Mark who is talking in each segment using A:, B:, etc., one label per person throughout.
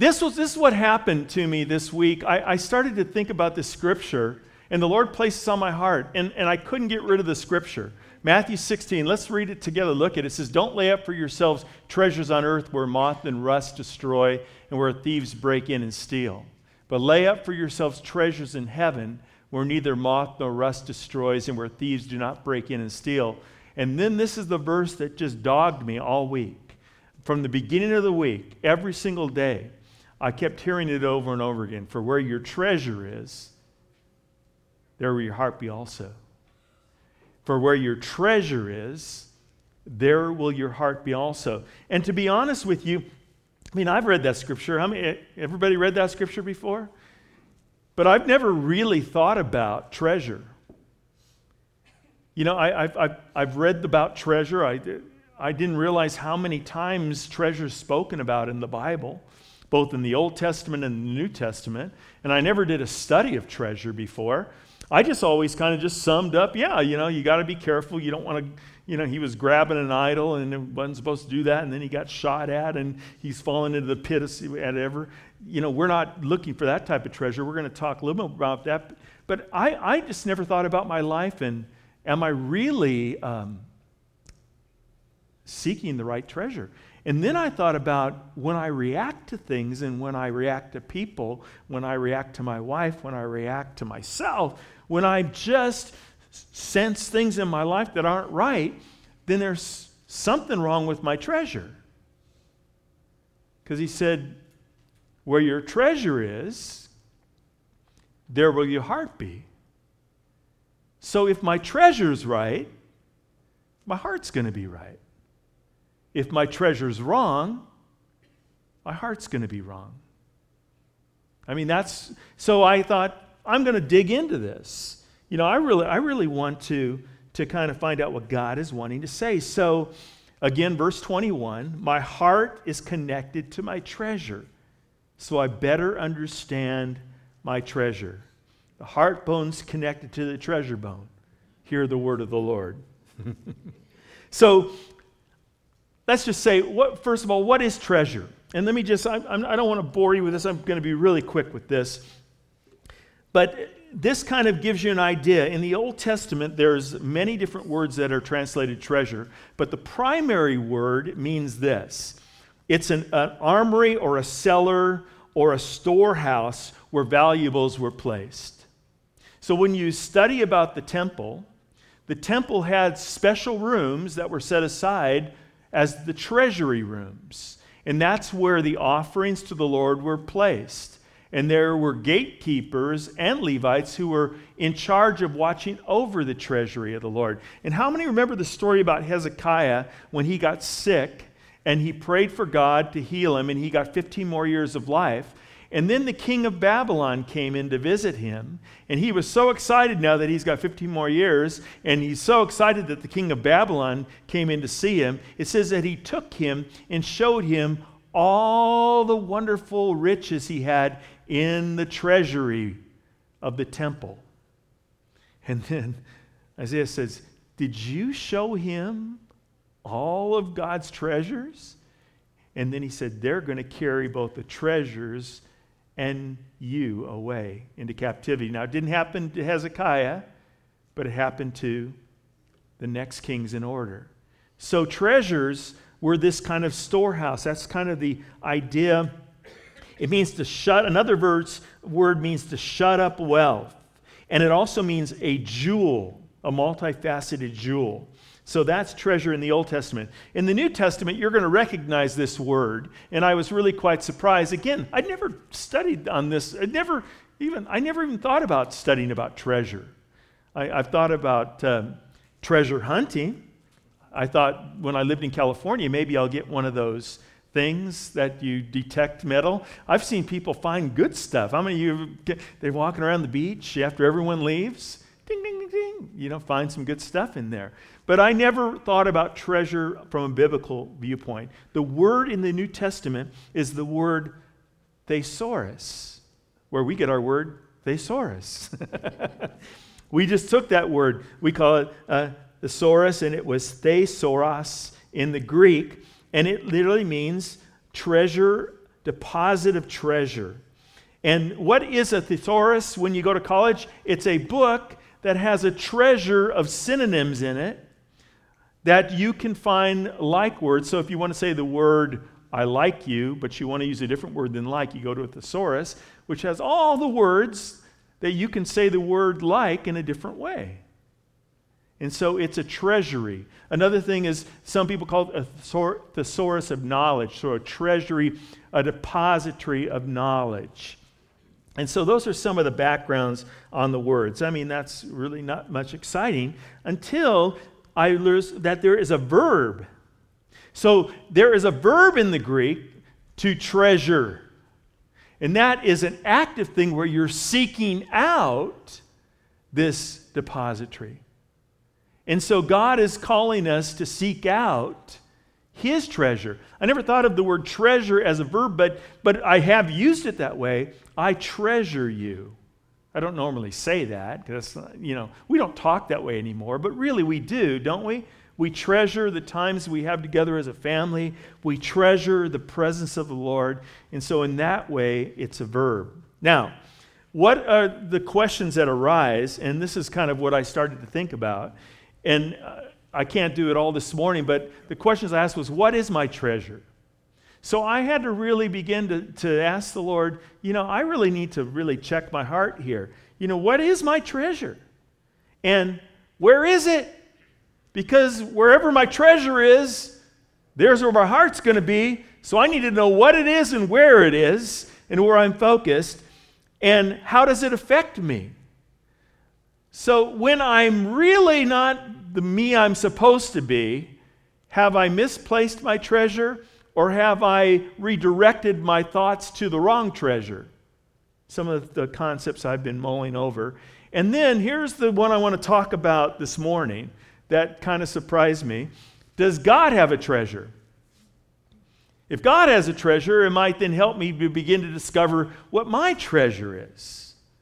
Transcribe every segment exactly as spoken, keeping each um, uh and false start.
A: this was this is what happened to me this week. I, I started to think about this scripture, and the Lord placed this on my heart, and, and I couldn't get rid of the scripture. Matthew sixteen, let's read it together. Look at it. It says, "Don't lay up for yourselves treasures on earth where moth and rust destroy and where thieves break in and steal. But lay up for yourselves treasures in heaven where neither moth nor rust destroys and where thieves do not break in and steal." And then this is the verse that just dogged me all week. From the beginning of the week, every single day, I kept hearing it over and over again. "For where your treasure is, there will your heart be also. For where your treasure is, there will your heart be also." And to be honest with you, I mean, I've read that scripture. How many, everybody read that scripture before? But I've never really thought about treasure. You know, I, I've, I've, I've read about treasure. I, I didn't realize how many times treasure is spoken about in the Bible, both in the Old Testament and the New Testament. And I never did a study of treasure before. I just always kind of just summed up, yeah, you know, you got to be careful. You don't want to, you know, he was grabbing an idol and he wasn't supposed to do that, and then he got shot at and he's fallen into the pit of whatever. You know, we're not looking for that type of treasure. We're going to talk a little bit about that. But I, I just never thought about my life and am I really um, seeking the right treasure? And then I thought about when I react to things and when I react to people, when I react to my wife, when I react to myself, when I just sense things in my life that aren't right, then there's something wrong with my treasure. Because he said, where your treasure is, there will your heart be. So if my treasure's right, my heart's going to be right. If my treasure's wrong, my heart's going to be wrong. I mean, that's, so I thought, I'm going to dig into this. You know, I really, I really want to, to kind of find out what God is wanting to say. So, again, verse twenty-one, "My heart is connected to my treasure, so I better understand my treasure." The heart bone's connected to the treasure bone. Hear the word of the Lord. So, let's just say, what, first of all, what is treasure? And let me just, I, I don't want to bore you with this. I'm going to be really quick with this. But this kind of gives you an idea. In the Old Testament, there's many different words that are translated treasure. But the primary word means this. It's an, an armory or a cellar or a storehouse where valuables were placed. So when you study about the temple, the temple had special rooms that were set aside as the treasury rooms. And that's where the offerings to the Lord were placed. And there were gatekeepers and Levites who were in charge of watching over the treasury of the Lord. And how many remember the story about Hezekiah when he got sick and he prayed for God to heal him and he got fifteen more years of life? And then the king of Babylon came in to visit him, and he was so excited now that he's got fifteen more years, and he's so excited that the king of Babylon came in to see him. It says that he took him and showed him all the wonderful riches he had in the treasury of the temple. And then Isaiah says, "Did you show him all of God's treasures?" And then he said, "They're going to carry both the treasures and you away into captivity." Now, it didn't happen to Hezekiah, but it happened to the next kings in order. So treasures were this kind of storehouse. That's kind of the idea. It means to shut, another verse, word means to shut up wealth. And it also means a jewel, a multifaceted jewel. So that's treasure in the Old Testament. In the New Testament, you're going to recognize this word. And I was really quite surprised. Again, I'd never studied on this. I never even I never even thought about studying about treasure. I, I've thought about um, treasure hunting. I thought when I lived in California, maybe I'll get one of those things that you detect metal. I've seen people find good stuff. How many of you, get, they're walking around the beach after everyone leaves? Ding, ding, ding, ding. You know, find some good stuff in there. But I never thought about treasure from a biblical viewpoint. The word in the New Testament is the word thesaurus, where we get our word thesaurus. We just took that word. We call it uh, thesaurus, and it was thesauros in the Greek, and it literally means treasure deposit of treasure. And what is a thesaurus when you go to college? It's a book that has a treasure of synonyms in it that you can find like words. So if you want to say the word I like you, but you want to use a different word than like, you go to a thesaurus, which has all the words that you can say the word like in a different way. And so it's a treasury. Another thing is some people call it a thesaurus of knowledge, so a treasury, a depository of knowledge. And so those are some of the backgrounds on the words. I mean, that's really not much exciting until I learned that there is a verb. So there is a verb in the Greek to treasure. And that is an active thing where you're seeking out this depository. And so God is calling us to seek out His treasure. I never thought of the word treasure as a verb, but, but I have used it that way. I treasure you. I don't normally say that because, you know, we don't talk that way anymore, but really we do, don't we? We treasure the times we have together as a family. We treasure the presence of the Lord. And so in that way, it's a verb. Now, what are the questions that arise? And this is kind of what I started to think about. And uh, I can't do it all this morning, but the questions I asked was, what is my treasure? So I had to really begin to, to ask the Lord, you know, I really need to really check my heart here. You know, what is my treasure? And where is it? Because wherever my treasure is, there's where my heart's going to be. So I need to know what it is and where it is and where I'm focused. And how does it affect me? So when I'm really not the me I'm supposed to be, have I misplaced my treasure or have I redirected my thoughts to the wrong treasure? Some of the concepts I've been mulling over. And then here's the one I want to talk about this morning that kind of surprised me. Does God have a treasure? If God has a treasure, it might then help me to begin to discover what my treasure is.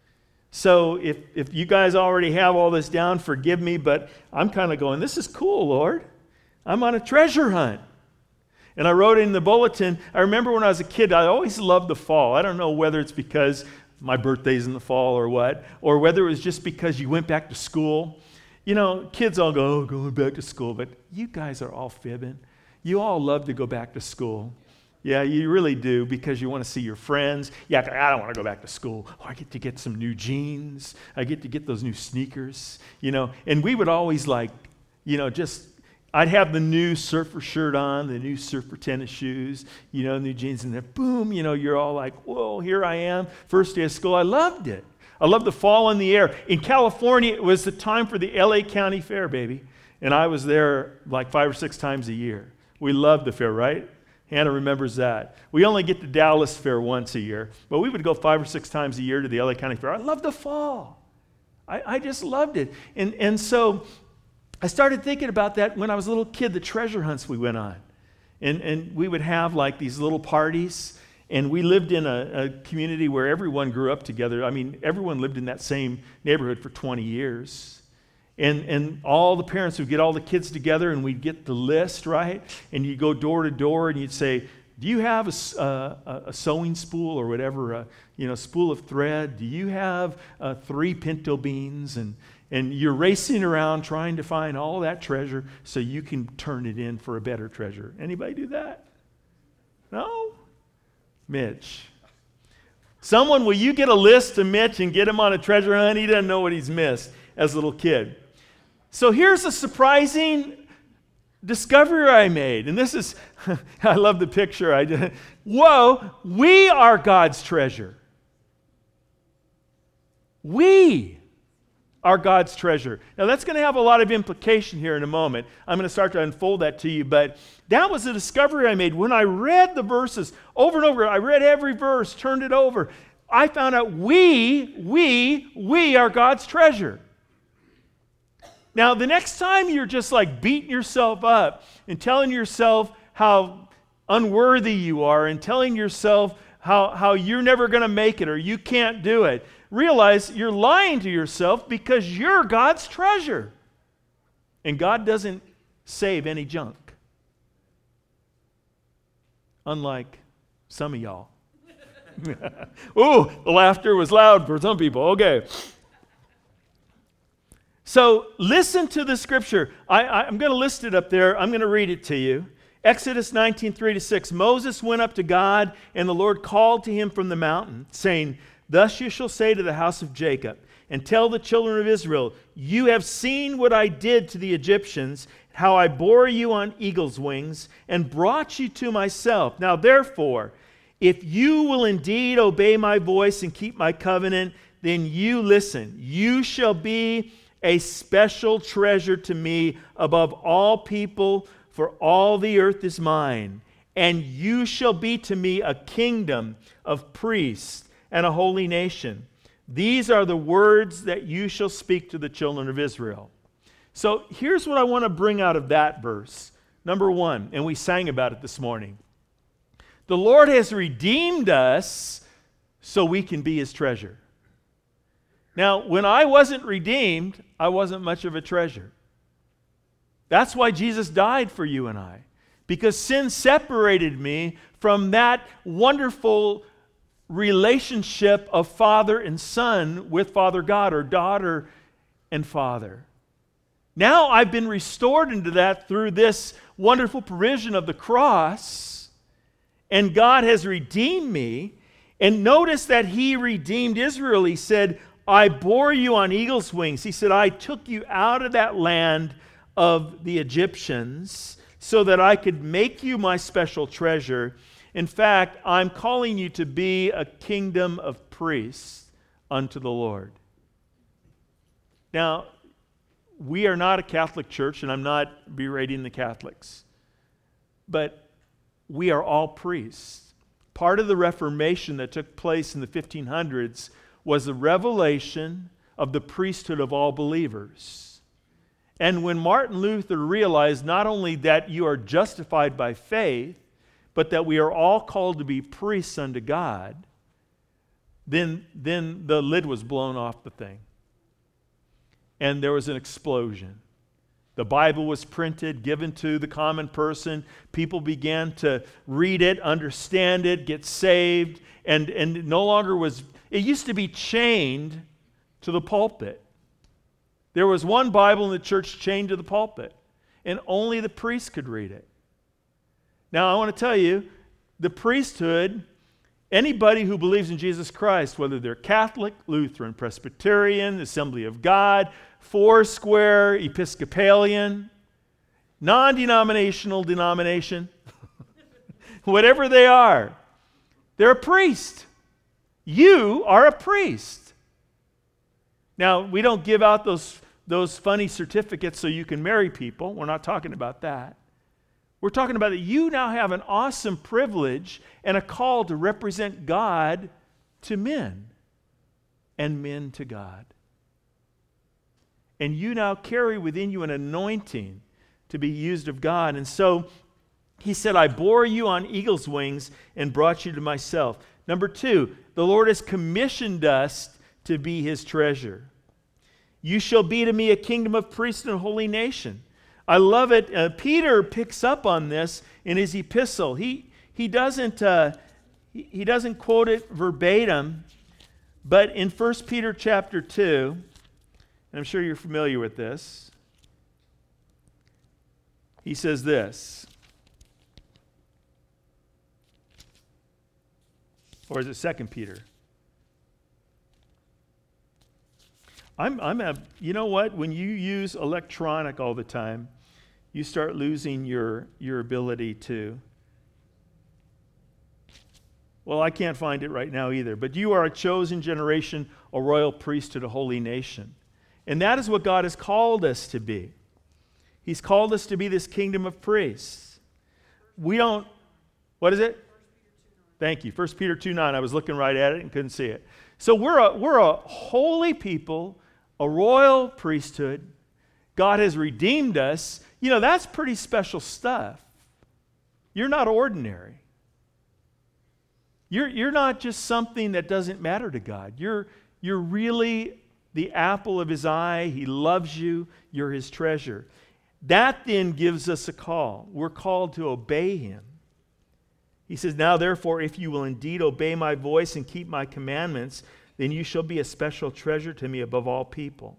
A: So if, if you guys already have all this down, forgive me, but I'm kind of going, this is cool, Lord. I'm on a treasure hunt. And I wrote in the bulletin, I remember when I was a kid, I always loved the fall. I don't know whether it's because my birthday's in the fall or what, or whether it was just because you went back to school. You know, kids all go, oh, going back to school, but you guys are all fibbing. You all love to go back to school. Yeah, you really do, because you want to see your friends. Yeah, I don't want to go back to school. Oh, I get to get some new jeans. I get to get those new sneakers, you know. And we would always like, you know, just, I'd have the new surfer shirt on, the new surfer tennis shoes, you know, new jeans, and then boom, you know, you're all like, whoa, here I am, first day of school. I loved it. I loved the fall in the air. In California, it was the time for the L A County Fair, baby. And I was there like five or six times a year. We loved the fair, right? Hannah remembers that. We only get to Dallas Fair once a year, but we would go five or six times a year to the L A County Fair. I loved the fall. I, I just loved it. And, and so I started thinking about that when I was a little kid, the treasure hunts we went on. And, and we would have like these little parties, and we lived in a, a community where everyone grew up together. I mean, everyone lived in that same neighborhood for twenty years. And and all the parents would get all the kids together, and we'd get the list, right? And you'd go door to door, and you'd say, do you have a, a, a sewing spool or whatever, a you know, spool of thread? Do you have uh, three pinto beans? And, and you're racing around trying to find all that treasure so you can turn it in for a better treasure. Anybody do that? No? Mitch. Someone, will you get a list to Mitch and get him on a treasure hunt? He doesn't know what he's missed as a little kid. So here's a surprising discovery I made. And this is, I love the picture. I did. Whoa, we are God's treasure. We are God's treasure. Now that's going to have a lot of implication here in a moment. I'm going to start to unfold that to you, but that was a discovery I made. When I read the verses over and over, I read every verse, turned it over, I found out we, we, we are God's treasure. Now, the next time you're just like beating yourself up and telling yourself how unworthy you are and telling yourself how, how you're never going to make it or you can't do it, realize you're lying to yourself because you're God's treasure. And God doesn't save any junk. Unlike Some of y'all. Ooh, the laughter was loud for some people. Okay. So listen to the scripture. I, I, I'm going to list it up there. I'm going to read it to you. Exodus nineteen, three to six. Moses went up to God, and the Lord called to him from the mountain, saying, Thus you shall say to the house of Jacob, and tell the children of Israel, You have seen what I did to the Egyptians, how I bore you on eagle's wings, and brought you to myself. Now therefore, if you will indeed obey my voice and keep my covenant, then you listen. You shall be a special treasure to me above all people, for all the earth is mine. And you shall be to me a kingdom of priests and a holy nation. These are the words that you shall speak to the children of Israel. So here's what I want to bring out of that verse. Number one, and we sang about it this morning. The Lord has redeemed us so we can be his treasure. Now, when I wasn't redeemed, I wasn't much of a treasure. That's why Jesus died for you and I. Because sin separated me from that wonderful relationship of father and son with Father God, or daughter and father. Now I've been restored into that through this wonderful provision of the cross, and God has redeemed me. And notice that he redeemed Israel. He said, I bore you on eagle's wings. He said, I took you out of that land of the Egyptians so that I could make you my special treasure. In fact, I'm calling you to be a kingdom of priests unto the Lord. Now, we are not a Catholic church, and I'm not berating the Catholics, but we are all priests. Part of the Reformation that took place in the fifteen hundreds was the revelation of the priesthood of all believers. And when Martin Luther realized not only that you are justified by faith, but that we are all called to be priests unto God, then, then the lid was blown off the thing. And there was an explosion. The Bible was printed, given to the common person. People began to read it, understand it, get saved, and, and it no longer was, it used to be chained to the pulpit. There was one Bible in the church chained to the pulpit, and only the priest could read it. Now, I want to tell you, the priesthood, anybody who believes in Jesus Christ, whether they're Catholic, Lutheran, Presbyterian, Assembly of God, Foursquare, Episcopalian, non-denominational denomination, whatever they are, they're a priest. You are a priest. Now, we don't give out those, those funny certificates so you can marry people. We're not talking about that. We're talking about that you now have an awesome privilege and a call to represent God to men and men to God. And you now carry within you an anointing to be used of God. And so he said, I bore you on eagle's wings and brought you to myself. Number two, the Lord has commissioned us to be his treasure. You shall be to me a kingdom of priests and a holy nation. I love it. Uh, Peter picks up on this in his epistle. He he doesn't uh, he, he doesn't quote it verbatim, but in First Peter chapter two, and I'm sure you're familiar with this, he says this. Or is it Second Peter? I'm, I'm a, you know what? When you use electronic all the time, you start losing your, your ability to. Well, I can't find it right now either. But you are a chosen generation, a royal priesthood, a holy nation. And that is what God has called us to be. He's called us to be this kingdom of priests. We don't, what is it? Thank you. First Peter two nine. I was looking right at it and couldn't see it. So we're a, we're a holy people, a royal priesthood. God has redeemed us. You know, that's pretty special stuff. You're not ordinary. You're, you're not just something that doesn't matter to God. You're, you're really the apple of his eye. He loves you. You're his treasure. That then gives us a call. We're called to obey him. He says, now therefore, if you will indeed obey my voice and keep my commandments, then you shall be a special treasure to me above all people.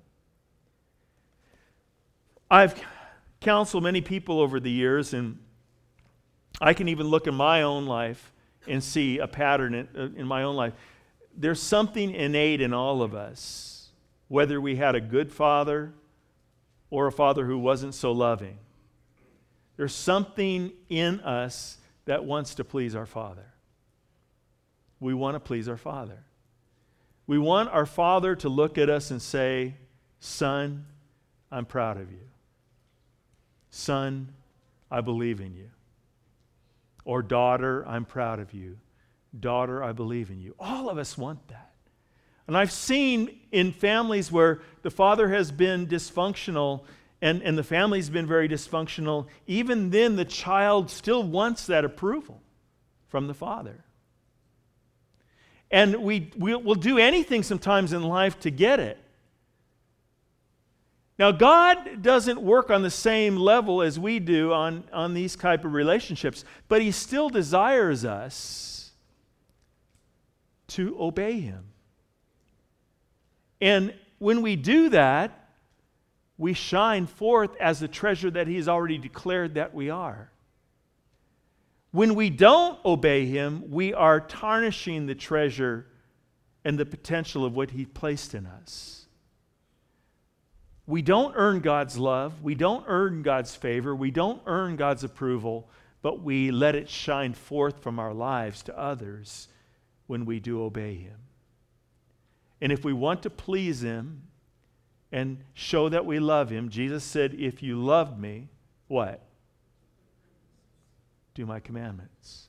A: I've counseled many people over the years, and I can even look in my own life and see a pattern in, in my own life. There's something innate in all of us, whether we had a good father or a father who wasn't so loving. There's something in us that wants to please our Father. We want to please our Father. We want our Father to look at us and say, son, I'm proud of you. Son, I believe in you. Or daughter, I'm proud of you. Daughter, I believe in you. All of us want that. And I've seen in families where the father has been dysfunctional and, and the family's been very dysfunctional, even then the child still wants that approval from the father. And we, we'll, we'll do anything sometimes in life to get it. Now, God doesn't work on the same level as we do on, on these type of relationships, but He still desires us to obey Him. And when we do that, we shine forth as the treasure that He has already declared that we are. When we don't obey Him, we are tarnishing the treasure and the potential of what He placed in us. We don't earn God's love. We don't earn God's favor. We don't earn God's approval, but we let it shine forth from our lives to others when we do obey Him. And if we want to please Him and show that we love Him, Jesus said, if you love me, what? Do my commandments.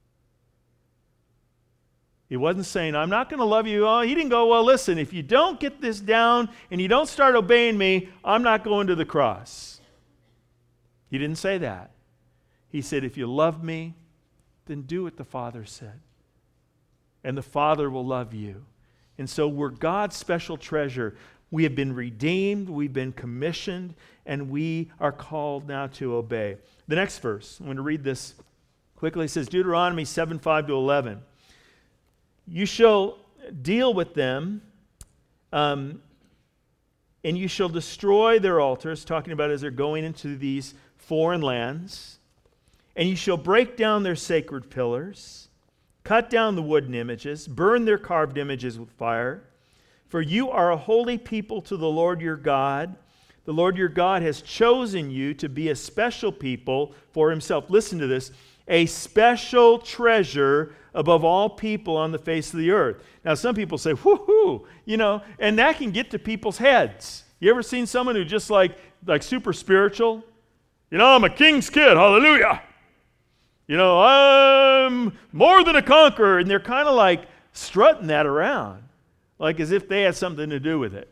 A: He wasn't saying, I'm not going to love you. Oh, He didn't go, well, listen, if you don't get this down and you don't start obeying me, I'm not going to the cross. He didn't say that. He said, if you love me, then do what the Father said. And the Father will love you. And so we're God's special treasure. We have been redeemed, we've been commissioned, and we are called now to obey. The next verse, I'm going to read this quickly. It says, Deuteronomy seven, five to eleven. You shall deal with them, um, and you shall destroy their altars, talking about as they're going into these foreign lands, and you shall break down their sacred pillars, cut down the wooden images, burn their carved images with fire. For you are a holy people to the Lord your God. The Lord your God has chosen you to be a special people for Himself. Listen to this. A special treasure above all people on the face of the earth. Now, some people say, whoo-hoo, you know, and that can get to people's heads. You ever seen someone who just like, like super spiritual? You know, I'm a king's kid, hallelujah. You know, I'm more than a conqueror. And they're kind of like strutting that around, like as if they had something to do with it.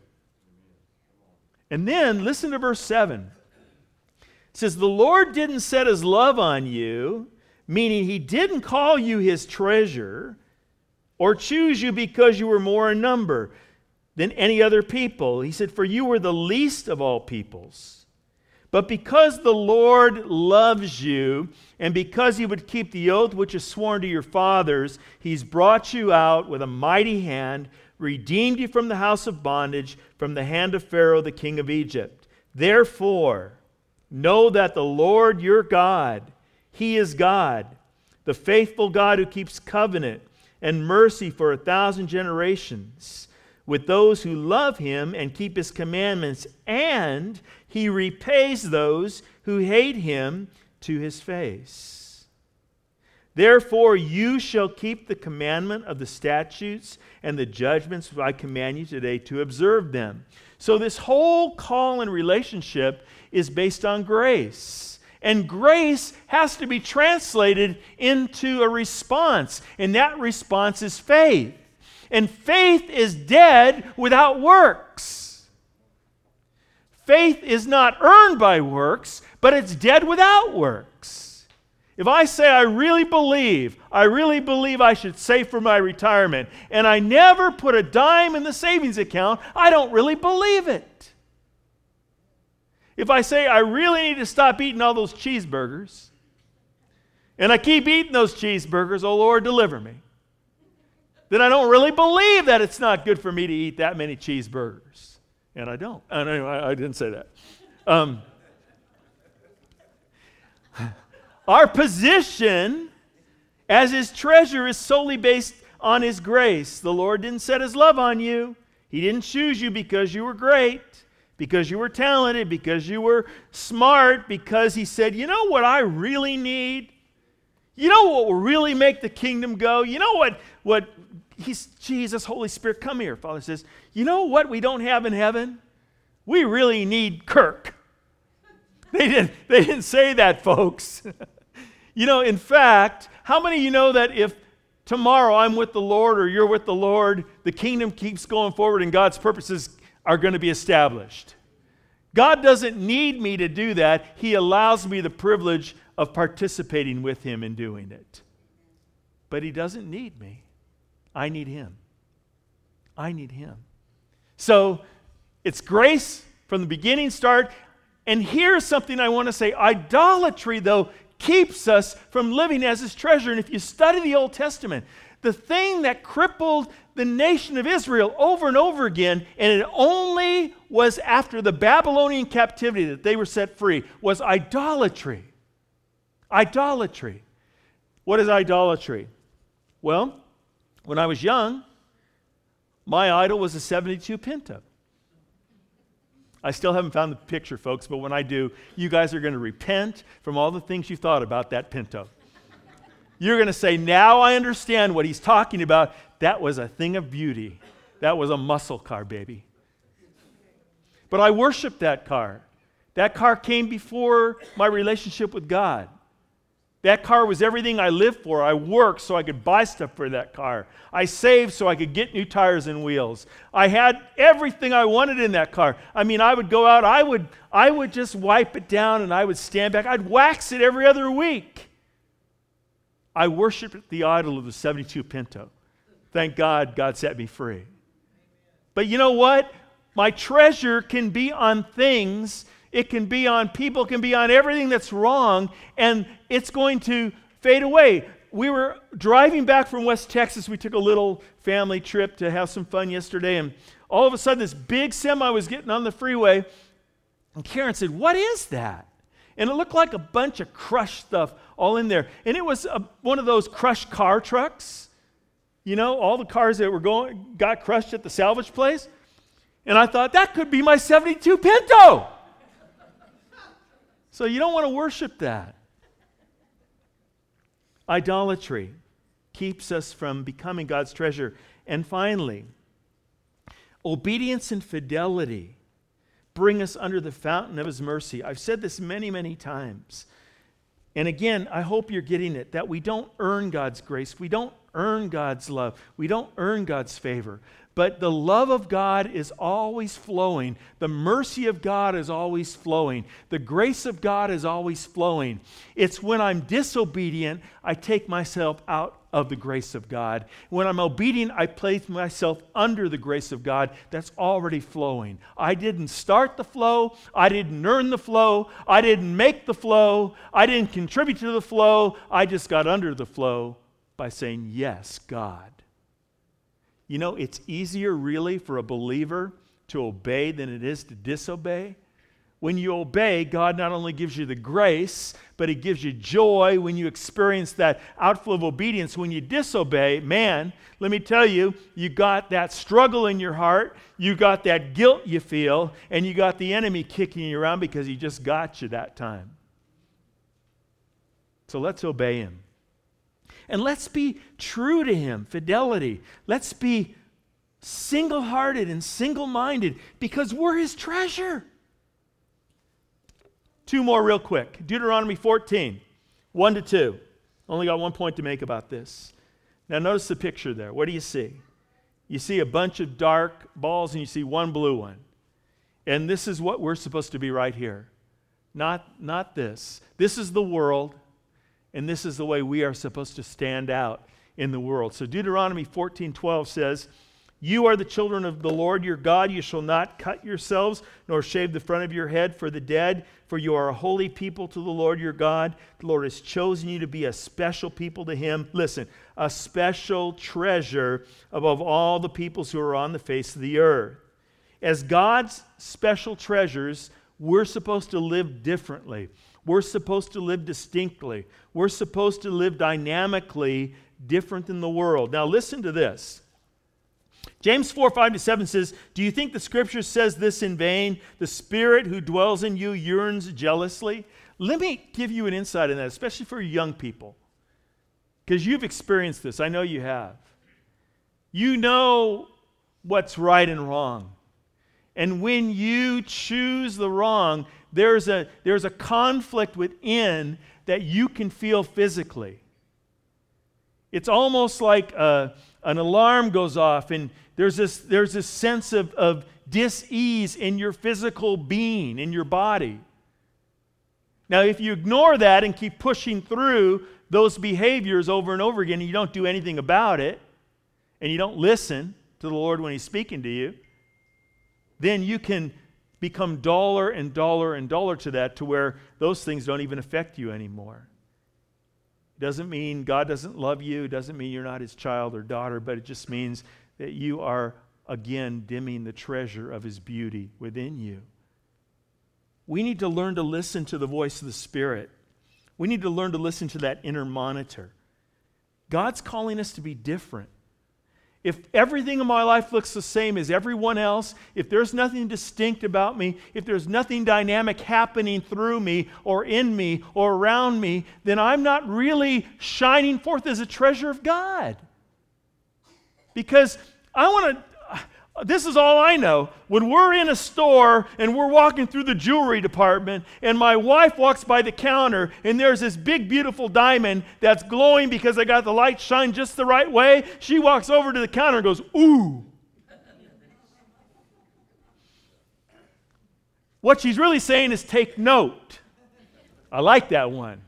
A: And then, listen to verse seven. It says, the Lord didn't set His love on you, meaning He didn't call you His treasure or choose you because you were more in number than any other people. He said, for you were the least of all peoples. But because the Lord loves you, and because He would keep the oath which is sworn to your fathers, He's brought you out with a mighty hand, redeemed you from the house of bondage, from the hand of Pharaoh, the king of Egypt. Therefore, know that the Lord your God, He is God, the faithful God who keeps covenant and mercy for a thousand generations with those who love Him and keep His commandments, and He repays those who hate Him to His face. Therefore, you shall keep the commandment of the statutes and the judgments which I command you today to observe them. So this whole call and relationship is based on grace. And grace has to be translated into a response. And that response is faith. And faith is dead without works. Faith is not earned by works, but it's dead without works. If I say I really believe, I really believe I should save for my retirement, and I never put a dime in the savings account, I don't really believe it. If I say I really need to stop eating all those cheeseburgers, and I keep eating those cheeseburgers, oh Lord, deliver me. Then I don't really believe that it's not good for me to eat that many cheeseburgers. And I don't. I, anyway, I didn't say that. Um, our position as his treasure is solely based on his grace. The Lord didn't set his love on you. He didn't choose you because you were great, because you were talented, because you were smart, because he said, you know what I really need? You know what will really make the kingdom go? You know what, what he's, Jesus, Holy Spirit, come here. Father says, you know what we don't have in heaven? We really need Kirk. They didn't, they didn't say that, folks. You know, in fact, how many of you know that if tomorrow I'm with the Lord or you're with the Lord, the kingdom keeps going forward and God's purposes are going to be established? God doesn't need me to do that. He allows me the privilege of participating with him in doing it. But he doesn't need me. I need him. I need him. So it's grace from the beginning start. And here's something I want to say. Idolatry, though, keeps us from living as his treasure. And if you study the Old Testament, the thing that crippled the nation of Israel over and over again, and it only was after the Babylonian captivity that they were set free, was idolatry. Idolatry. What is idolatry? Well, when I was young, my idol was a seventy-two Pinto. I still haven't found the picture, folks, but when I do, you guys are going to repent from all the things you thought about that Pinto. You're going to say, now I understand what he's talking about. That was a thing of beauty. That was a muscle car, baby. But I worshiped that car. That car came before my relationship with God. That car was everything I lived for. I worked so I could buy stuff for that car. I saved so I could get new tires and wheels. I had everything I wanted in that car. I mean, I would go out, I would, I would just wipe it down and I would stand back. I'd wax it every other week. I worshiped the idol of the seventy-two Pinto. Thank God, God set me free. But you know what? My treasure can be on things. It can be on people, it can be on everything that's wrong, and it's going to fade away. We were driving back from West Texas. We took a little family trip to have some fun yesterday, and all of a sudden this big semi was getting on the freeway, and Karen said, "What is that?" And it looked like a bunch of crushed stuff all in there. And it was a, one of those crushed car trucks. You know, all the cars that were going got crushed at the salvage place. And I thought, that could be my seventy-two Pinto. So you don't want to worship that. Idolatry keeps us from becoming God's treasure. And finally, obedience and fidelity bring us under the fountain of his mercy. I've said this many, many times. And again, I hope you're getting it, that we don't earn God's grace. We don't earn God's love. We don't earn God's favor. But the love of God is always flowing. The mercy of God is always flowing. The grace of God is always flowing. It's when I'm disobedient, I take myself out of the grace of God. When I'm obedient, I place myself under the grace of God that's already flowing. I didn't start the flow. I didn't earn the flow. I didn't make the flow. I didn't contribute to the flow. I just got under the flow by saying, yes, God. You know, it's easier really for a believer to obey than it is to disobey. When you obey, God not only gives you the grace, but he gives you joy when you experience that outflow of obedience. When you disobey, man, let me tell you, you got that struggle in your heart, you got that guilt you feel, and you got the enemy kicking you around because he just got you that time. So let's obey him. And let's be true to him, fidelity. Let's be single-hearted and single-minded because we're his treasure. Two more real quick. Deuteronomy fourteen, one to two. Only got one point to make about this. Now notice the picture there. What do you see? You see a bunch of dark balls and you see one blue one. And this is what we're supposed to be right here. Not, not this. This is the world. And this is the way we are supposed to stand out in the world. So Deuteronomy fourteen twelve says, You are the children of the Lord your God. You shall not cut yourselves, nor shave the front of your head for the dead, for you are a holy people to the Lord your God. The Lord has chosen you to be a special people to him. Listen, a special treasure above all the peoples who are on the face of the earth. As God's special treasures, we're supposed to live differently. We're supposed to live distinctly. We're supposed to live dynamically different than the world. Now listen to this. James four, five to seven says, do you think the Scripture says this in vain? The Spirit who dwells in you yearns jealously. Let me give you an insight in that, especially for young people. Because you've experienced this. I know you have. You know what's right and wrong. And when you choose the wrong, there's a, there's a conflict within that you can feel physically. It's almost like a, an alarm goes off and there's this, there's this sense of, of dis-ease in your physical being, in your body. Now, if you ignore that and keep pushing through those behaviors over and over again and you don't do anything about it and you don't listen to the Lord when he's speaking to you, then you can become duller and duller and duller to that to where those things don't even affect you anymore. It doesn't mean God doesn't love you. It doesn't mean you're not his child or daughter, but it just means that you are, again, dimming the treasure of his beauty within you. We need to learn to listen to the voice of the Spirit. We need to learn to listen to that inner monitor. God's calling us to be different. If everything in my life looks the same as everyone else, if there's nothing distinct about me, if there's nothing dynamic happening through me or in me or around me, then I'm not really shining forth as a treasure of God. Because I want to, this is all I know. When we're in a store and we're walking through the jewelry department and my wife walks by the counter and there's this big beautiful diamond that's glowing because I got the light shine just the right way, she walks over to the counter and goes, ooh. What she's really saying is take note. I like that one.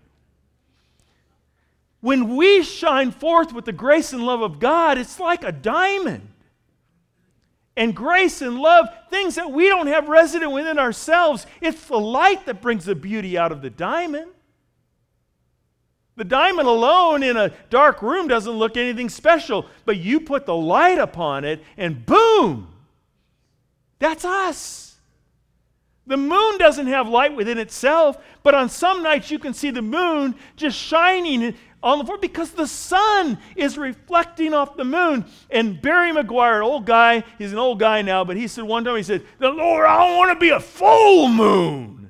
A: When we shine forth with the grace and love of God, it's like a diamond. And grace and love, things that we don't have resident within ourselves, it's the light that brings the beauty out of the diamond. The diamond alone in a dark room doesn't look anything special, but you put the light upon it and boom, that's us. The moon doesn't have light within itself, but on some nights you can see the moon just shining on the floor because the sun is reflecting off the moon. And Barry McGuire, an old guy, he's an old guy now, but he said one time, he said, the Lord, I don't want to be a full moon.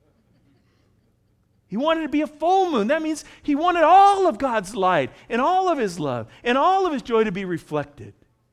A: He wanted to be a full moon. That means he wanted all of God's light and all of his love and all of his joy to be reflected.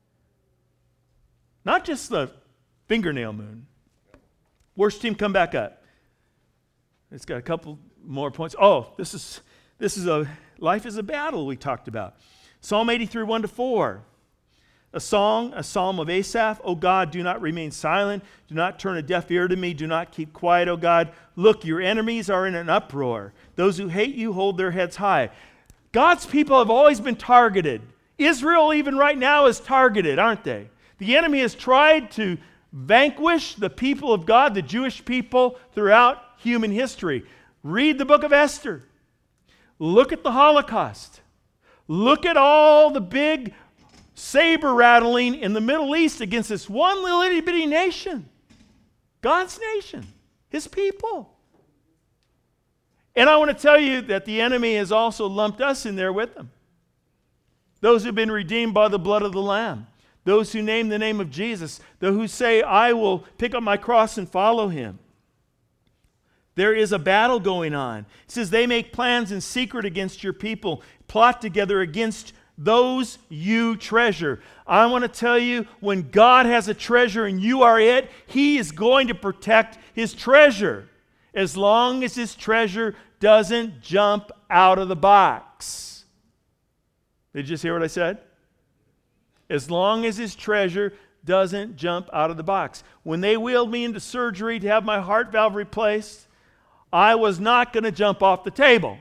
A: Not just the fingernail moon. Worship team, come back up. It's got a couple more points. Oh, this is this is a life is a battle we talked about. Psalm eighty-three, one to four. A song, a psalm of Asaph. O God, do not remain silent. Do not turn a deaf ear to me. Do not keep quiet, O God. Look, your enemies are in an uproar. Those who hate you hold their heads high. God's people have always been targeted. Israel, even right now, is targeted, aren't they? The enemy has tried to vanquish the people of God, the Jewish people, throughout human history. Read the book of Esther. Look at the Holocaust. Look at all the big saber rattling in the Middle East against this one little itty bitty nation. God's nation. His people. And I want to tell you that the enemy has also lumped us in there with them. Those who have been redeemed by the blood of the Lamb. Those who name the name of Jesus. Those who say, I will pick up my cross and follow him. There is a battle going on. It says they make plans in secret against your people, plot together against those you treasure. I want to tell you, when God has a treasure and you are it, he is going to protect his treasure as long as his treasure doesn't jump out of the box. Did you just hear what I said? As long as his treasure doesn't jump out of the box. When they wheeled me into surgery to have my heart valve replaced, I was not going to jump off the table.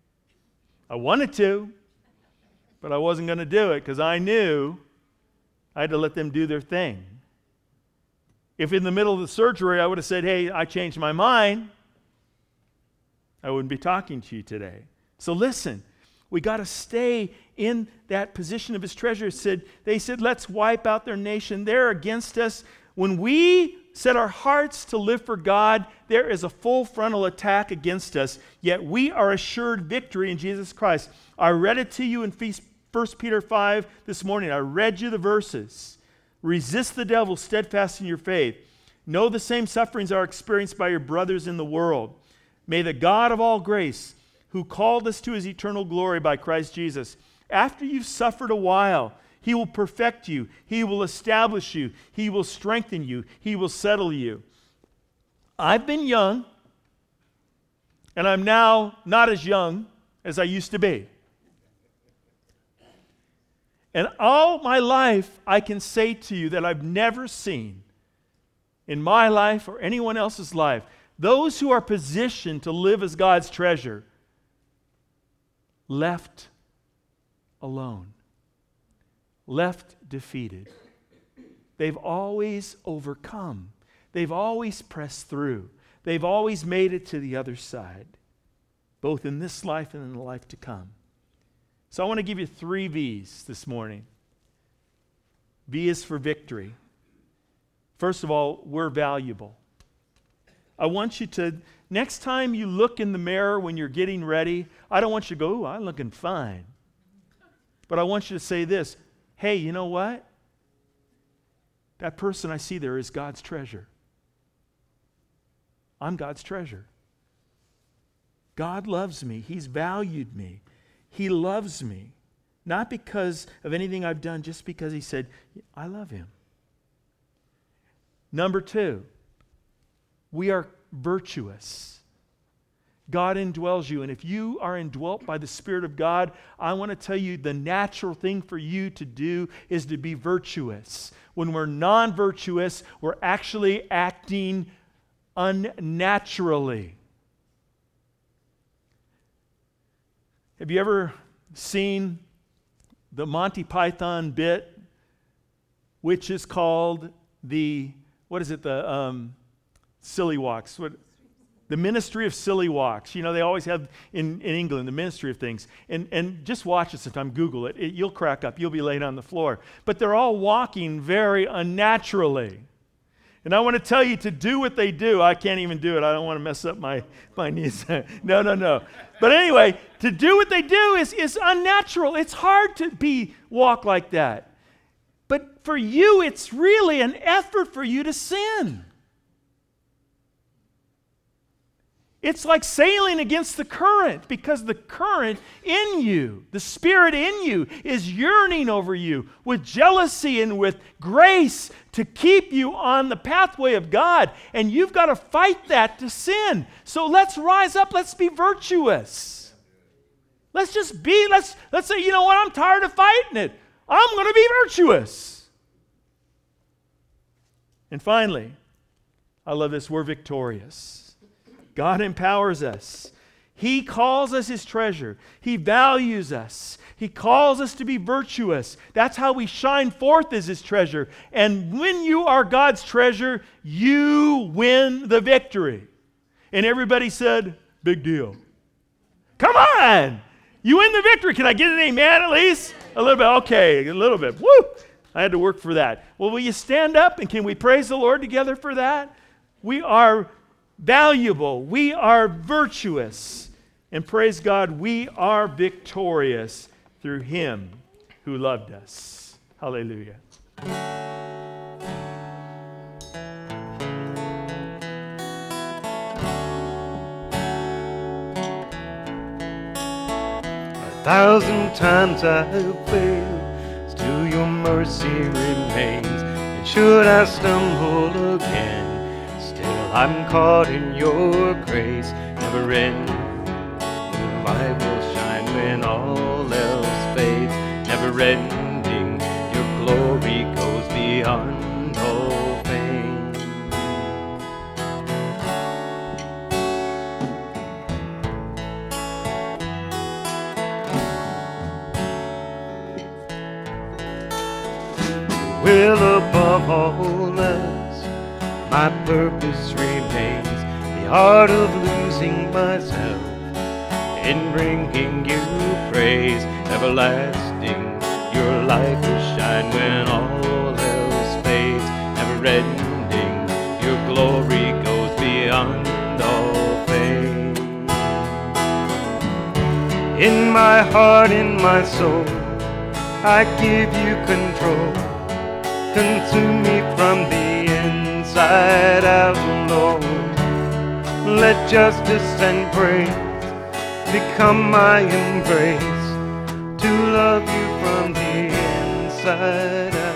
A: I wanted to, but I wasn't going to do it because I knew I had to let them do their thing. If in the middle of the surgery I would have said, hey, I changed my mind, I wouldn't be talking to you today. So listen, we got to stay in that position of his treasure. Said, they said, let's wipe out their nation. They're against us. When we set our hearts to live for God, there is a full frontal attack against us, yet we are assured victory in Jesus Christ. I read it to you in First Peter five this morning. I read you the verses. Resist the devil, steadfast in your faith. Know the same sufferings are experienced by your brothers in the world. May the God of all grace, who called us to his eternal glory by Christ Jesus, after you've suffered a while, he will perfect you. He will establish you. He will strengthen you. He will settle you. I've been young, and I'm now not as young as I used to be. And all my life, I can say to you that I've never seen in my life or anyone else's life, those who are positioned to live as God's treasure left alone, left defeated. They've always overcome. They've always pressed through. They've always made it to the other side, both in this life and in the life to come. So I want to give you three V's this morning. V is for victory. First of all, we're valuable. I want you to, next time you look in the mirror when you're getting ready, I don't want you to go, ooh, I'm looking fine. But I want you to say this, hey, you know what? That person I see there is God's treasure. I'm God's treasure. God loves me. He's valued me. He loves me. Not because of anything I've done, just because he said, I love him. Number two, we are virtuous. God indwells you. And if you are indwelt by the Spirit of God, I want to tell you the natural thing for you to do is to be virtuous. When we're non-virtuous, we're actually acting unnaturally. Have you ever seen the Monty Python bit, which is called the, what is it, the um, Silly Walks? What, the Ministry of Silly Walks. You know, they always have in, in England the Ministry of Things. And, and just watch it sometime, Google it. it. You'll crack up. You'll be laying on the floor. But they're all walking very unnaturally. And I want to tell you to do what they do. I can't even do it. I don't want to mess up my, my knees. no, no, no. But anyway, to do what they do is, is unnatural. It's hard to be walk like that. But for you, it's really an effort for you to sin. It's like sailing against the current because the current in you, the Spirit in you, is yearning over you with jealousy and with grace to keep you on the pathway of God. And you've got to fight that to sin. So let's rise up. Let's be virtuous. Let's just be, let's, let's say, you know what, I'm tired of fighting it. I'm going to be virtuous. And finally, I love this, we're victorious. God empowers us. He calls us his treasure. He values us. He calls us to be virtuous. That's how we shine forth as his treasure. And when you are God's treasure, you win the victory. And everybody said, big deal. Come on! You win the victory. Can I get an amen at least? A little bit. Okay, a little bit. Woo! I had to work for that. Well, will you stand up and can we praise the Lord together for that? We are valuable. We are virtuous. And praise God, we are victorious through him who loved us. Hallelujah.
B: A thousand times I have failed, still your mercy remains. And should I stumble again, I'm caught in your grace, never end. The light will shine when all else fades, never ending. Your glory goes beyond all fame. will above all else, my purpose remains the art of losing myself in bringing you praise. Everlasting, your light will shine when all else fades. Never ending, your glory goes beyond all fame. In my heart, in my soul, I give you control. Consume me from the inside out, Lord. Let justice and praise become my embrace, to love you from the inside out.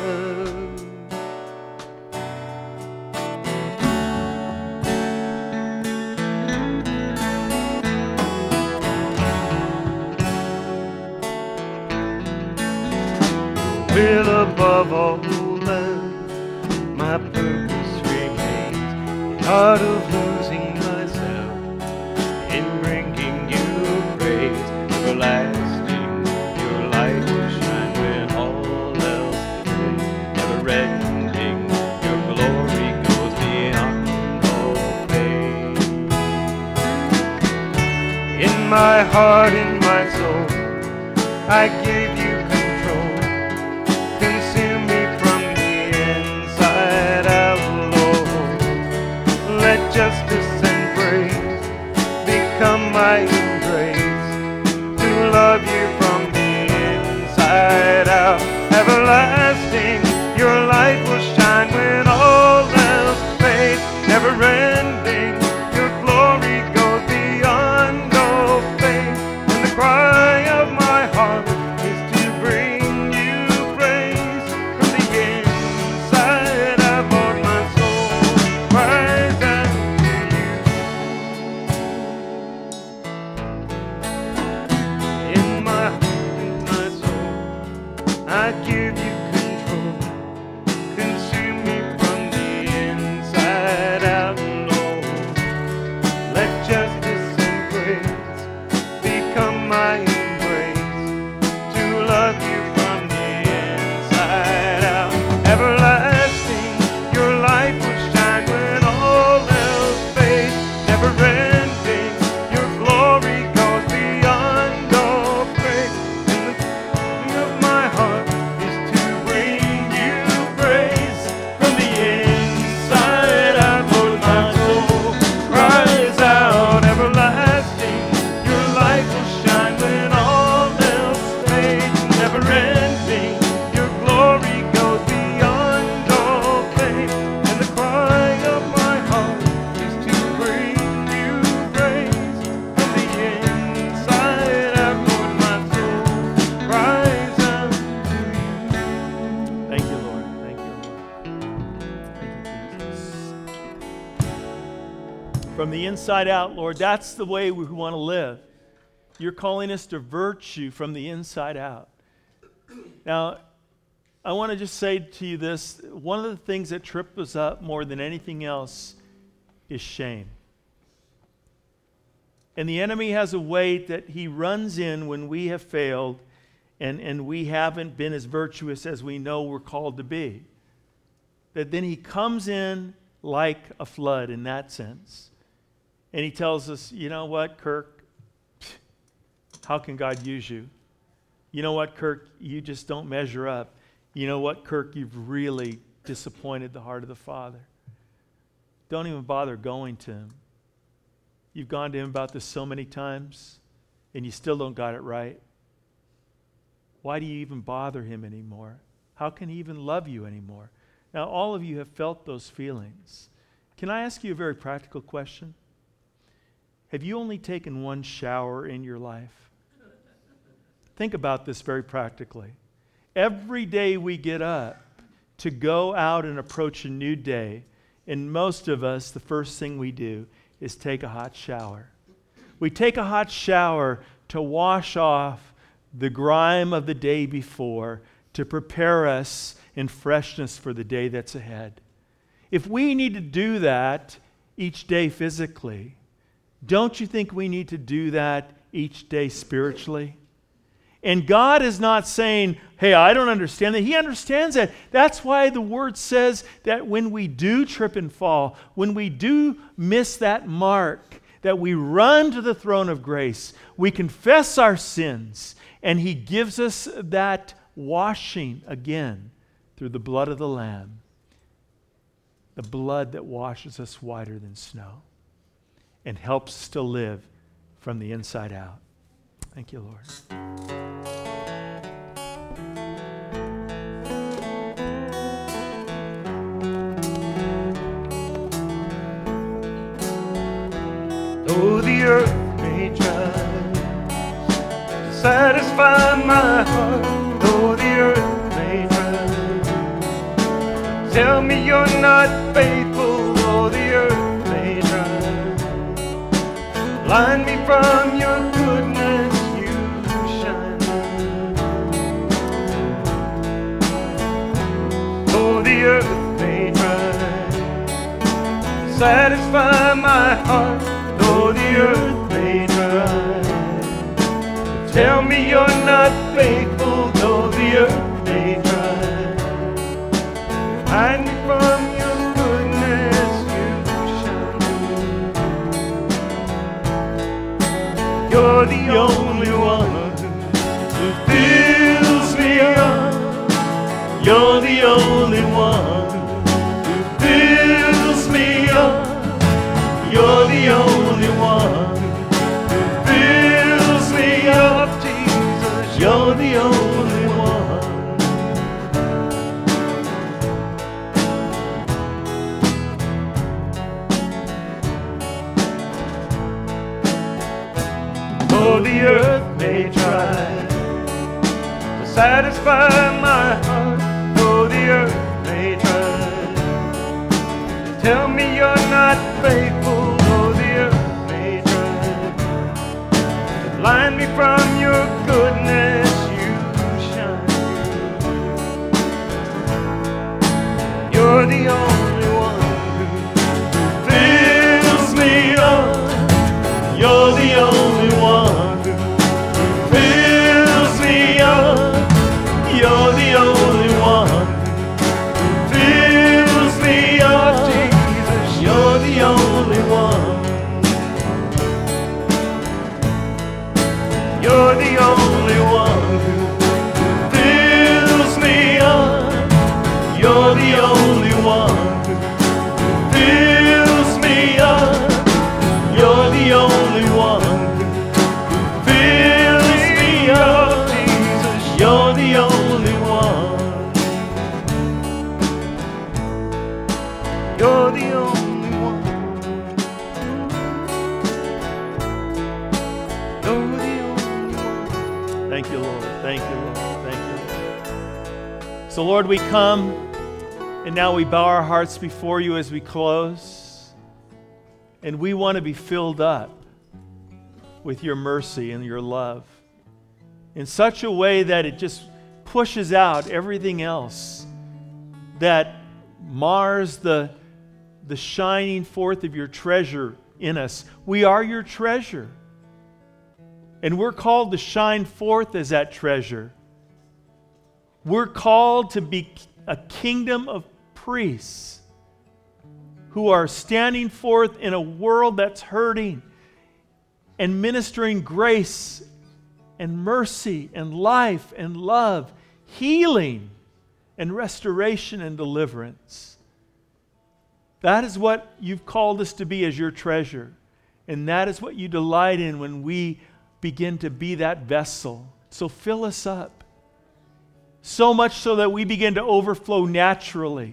B: Will above all else, my purpose remains the art of losing myself in bringing you praise. Everlasting, your light will shine when all else fades. Never ending, your glory goes beyond all fame. In my heart, in my soul, I give you control. Consume me from the inside out, Lord. Let justice and praise become my embrace, to love you from the inside out. Everlasting, your light will shine when all else fades. Never ending, your glory goes beyond all fame. And the cry of my heart is to bring you praise from the inside out. Lord, my soul cries out to you. In my heart, in my soul, I give you control. Consume me from the inside out, Lord. Let justice and praise become my embrace, to love you from the inside out. Everlasting, your light will shine when all else fades. Never ending, your glory goes beyond all praise. And the cry of my heart is to bring you praise from the inside out. Lord, my soul cries out. Everlasting, your light will shine when all else fades. Never ending, your glory goes beyond all fame. And the cry of my heart is to bring you praise from the inside out. Lord, my soul cries out to you.
A: Thank you, Lord. Thank you, Lord. Thank you, Jesus. From the inside out, Lord, that's the way we want to live. You're calling us to virtue from the inside out. Now, I want to just say to you this. One of the things that trip us up more than anything else is shame. And the enemy has a way that he runs in when we have failed and, and we haven't been as virtuous as we know we're called to be. That then he comes in like a flood in that sense. And he tells us, you know what, Kirk? How can God use you? You know what, Kirk? You just don't measure up. You know what, Kirk? You've really disappointed the heart of the Father. Don't even bother going to him. You've gone to him about this so many times, and you still don't got it right. Why do you even bother him anymore? How can he even love you anymore? Now, all of you have felt those feelings. Can I ask you a very practical question? Have you only taken one shower in your life? Think about this very practically. Every day we get up to go out and approach a new day, and most of us, the first thing we do is take a hot shower. We take a hot shower to wash off the grime of the day before, to prepare us in freshness for the day that's ahead. If we need to do that each day physically, don't you think we need to do that each day spiritually? And God is not saying, hey, I don't understand that. He understands that. That's why the Word says that when we do trip and fall, when we do miss that mark, that we run to the throne of grace, we confess our sins, and He gives us that washing again through the blood of the Lamb, the blood that washes us whiter than snow and helps us to live from the inside out. Thank you, Lord.
B: Though the earth may try to satisfy my heart, though the earth may try, tell me you're not faithful, though the earth may try, blind me from your goodness, you shine. Though the earth may try to satisfy my heart, though the earth may try, tell me you're not faithful, though the earth may try, hide me from your goodness, you shine. You're the only one who fills me up. You're the only one who fills me up. You're the only one who fills me up, Jesus. You're the only one. Though the earth may try to satisfy my heart, though the earth may try, tell me you're not faithful. Blind me from your goodness, you shine. You're the only one who fills me up. You're the only one who fills me up. You're the only one who fills me up, Jesus. You're the only one. You're the only one who fills me up. You're the only one who fills me up. You're the only one who fills me up, Jesus. You're the only one. You're the only one.
A: Thank you, Lord. Thank you, Lord. Thank you, Lord. So, Lord, we come, and now we bow our hearts before you as we close. And we want to be filled up with your mercy and your love in such a way that it just pushes out everything else that mars the, the shining forth of your treasure in us. We are your treasure. And we're called to shine forth as that treasure. We're called to be a kingdom of priests who are standing forth in a world that's hurting and ministering grace and mercy and life and love, healing and restoration and deliverance. That is what you've called us to be as your treasure. And that is what you delight in when we begin to be that vessel. So fill us up. So much so that we begin to overflow naturally.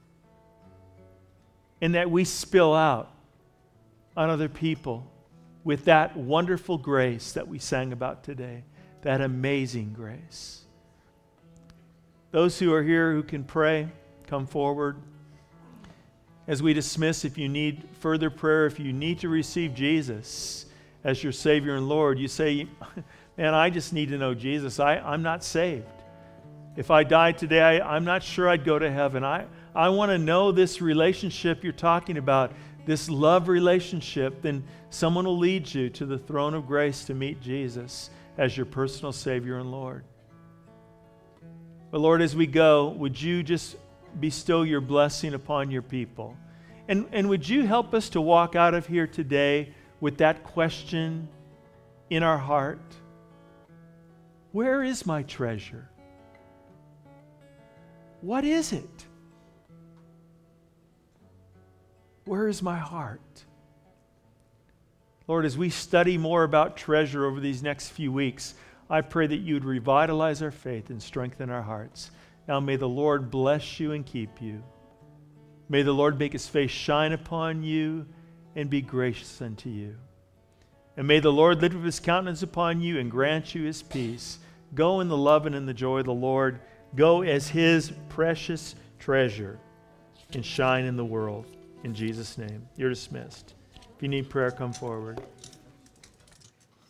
A: And that we spill out on other people with that wonderful grace that we sang about today. That amazing grace. Those who are here who can pray, come forward. As we dismiss, if you need further prayer, if you need to receive Jesus as your Savior and Lord, you say, man, I just need to know Jesus. I, I'm not saved. If I died today, I, I'm not sure I'd go to heaven. I, I want to know this relationship you're talking about, this love relationship. Then someone will lead you to the throne of grace to meet Jesus. as your personal Savior and Lord. But Lord, as we go, would you just bestow your blessing upon your people? And, and would you help us to walk out of here today with that question in our heart? Where is my treasure? What is it? Where is my heart? Lord, as we study more about treasure over these next few weeks, I pray that you would revitalize our faith and strengthen our hearts. Now may the Lord bless you and keep you. May the Lord make his face shine upon you and be gracious unto you. And may the Lord lift up his countenance upon you and grant you his peace. Go in the love and in the joy of the Lord. Go as his precious treasure and shine in the world. In Jesus' name. You're dismissed. If you need prayer, come forward.